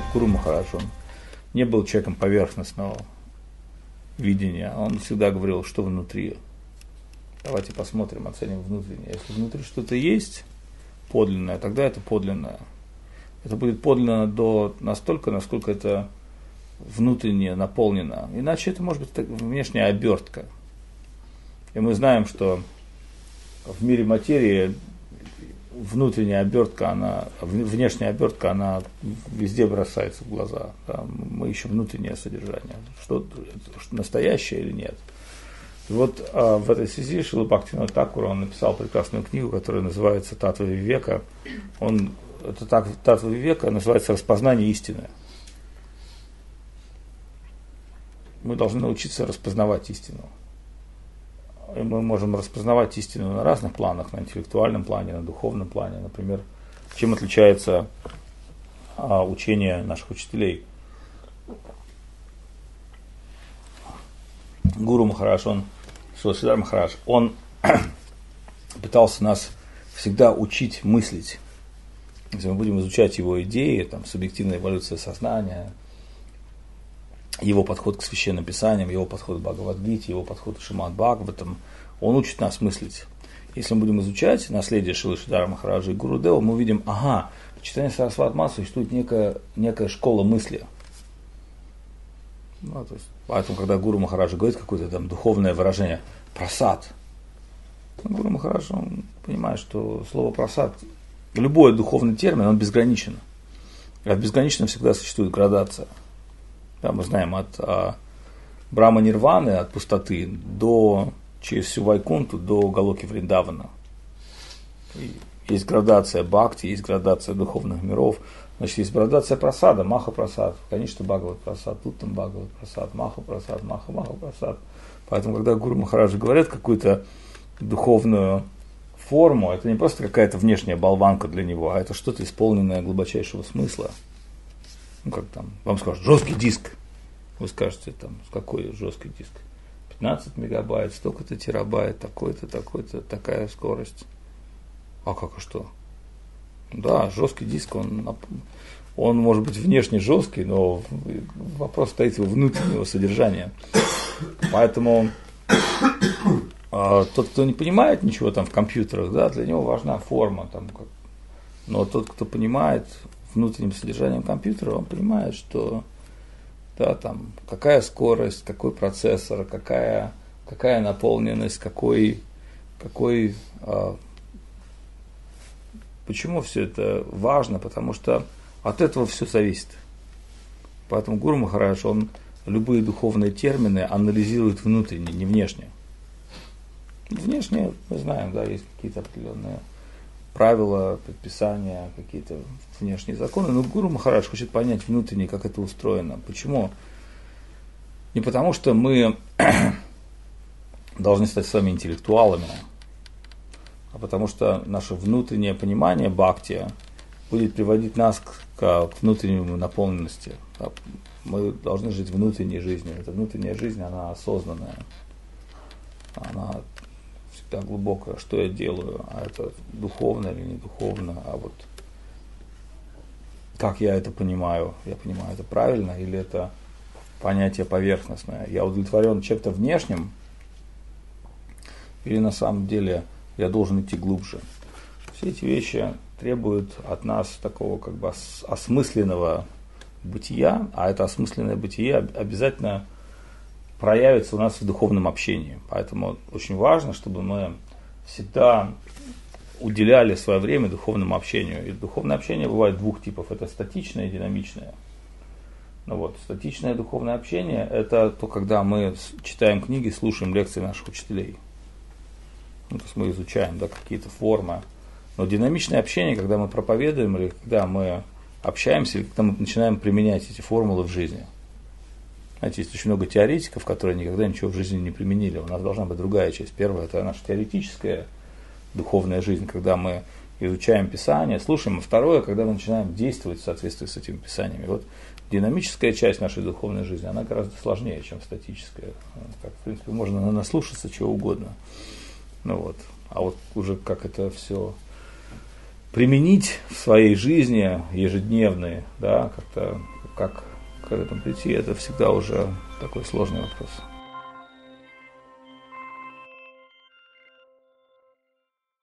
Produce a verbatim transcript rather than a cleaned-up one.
Гуру Махарадж, он не был человеком поверхностного видения. Он всегда говорил, что внутри. Давайте посмотрим, оценим внутреннее. Если внутри что-то есть подлинное, тогда это подлинное. Это будет подлинно до настолько, насколько это внутренне наполнено. Иначе это может быть внешняя обертка. И мы знаем, что в мире материи внутренняя обертка, она, внешняя обертка, она везде бросается в глаза. Да? Мы ищем внутреннее содержание. Что, что настоящее или нет. И вот а, в этой связи Шрила Бхактивинода Тхакур, он написал прекрасную книгу, которая называется «Татва Вивека». Он, это «Татва Вивека» называется «Распознание истины». Мы должны научиться распознавать истину. И мы можем распознавать истину на разных планах, на интеллектуальном плане, на духовном плане. Например, чем отличается а, учение наших учителей. Гуру Махарадж, он, Шрила Махарадж, он пытался нас всегда учить мыслить. Если мы будем изучать его идеи, там, субъективная эволюция сознания, его подход к священным писаниям, его подход к Бхагавад-гите, его подход к Шримад Бхагаватам, он учит нас мыслить. Если мы будем изучать наследие Шрилы Шридхара Махараджа и Гурудева, мы увидим, ага, в читании Сарасвати Мат существует некая, некая школа мысли. Ну, то есть, поэтому, когда Гуру Махараджа говорит какое-то там духовное выражение «прасад», Гуру Махарадж, он понимает, что слово «прасад», любой духовный термин, он безграничен. А в безграничном всегда существует градация. Да, мы знаем от а, Брахма Нирваны, от пустоты, до, через всю Вайкунту, до Галоки Вриндавана. И есть градация бхакти, есть градация духовных миров. Значит, есть градация прасада, маха прасад, конечно, Бхагават прасад, тут там Бхагават прасад, маха прасад, маха маха прасад. Поэтому, когда Гуру Махараджи говорят какую-то духовную форму, это не просто какая-то внешняя болванка для него, а это что-то исполненное глубочайшего смысла. Ну, как там, вам скажут, жесткий диск. Вы скажете, там, какой жесткий диск? пятнадцать мегабайт, столько-то терабайт, такой-то, такой-то, такая скорость. А как, а что? Да, жесткий диск, он, он может быть внешне жесткий, но вопрос стоит его внутреннего содержания. Поэтому а, тот, кто не понимает ничего там в компьютерах, да, для него важна форма. Там, как, но тот, кто понимает внутренним содержанием компьютера, он понимает, что да, там, какая скорость, какой процессор, какая, какая наполненность, какой, какой а, почему все это важно? Потому что от этого все зависит. Поэтому Гуру Махарадж, он любые духовные термины анализирует внутренне, не внешне. Внешне, мы знаем, да, есть какие-то определенные правила, предписания, какие-то внешние законы, но Гуру Махарадж хочет понять внутренне, как это устроено. Почему? Не потому, что мы должны стать с вами интеллектуалами, а потому что наше внутреннее понимание бхакти будет приводить нас к, к внутреннему наполненности. Мы должны жить внутренней жизнью. Эта внутренняя жизнь, она осознанная. Она всегда глубокая. Что я делаю? А это духовно или не духовно? А вот как я это понимаю? Я понимаю, это правильно или это понятие поверхностное? Я удовлетворен чем-то внешним или на самом деле я должен идти глубже? Все эти вещи требуют от нас такого как бы осмысленного бытия, а это осмысленное бытие обязательно проявится у нас в духовном общении. Поэтому очень важно, чтобы мы всегда уделяли свое время духовному общению. И духовное общение бывает двух типов. Это статичное и динамичное. Ну вот, статичное духовное общение – это то, когда мы читаем книги, слушаем лекции наших учителей. Ну, то есть мы изучаем, да, какие-то формы. Но динамичное общение, когда мы проповедуем, или когда мы общаемся, или когда мы начинаем применять эти формулы в жизни. Знаете, есть очень много теоретиков, которые никогда ничего в жизни не применили. У нас должна быть другая часть. Первая – это наша теоретическая духовная жизнь, когда мы изучаем Писание, слушаем. А второе – когда мы начинаем действовать в соответствии с этими Писаниями. Вот динамическая часть нашей духовной жизни, она гораздо сложнее, чем статическая. Так, в принципе, можно наслушаться чего угодно. Ну вот. А вот уже как это все применить в своей жизни ежедневной, да, как-то как к этому прийти, это всегда уже такой сложный вопрос.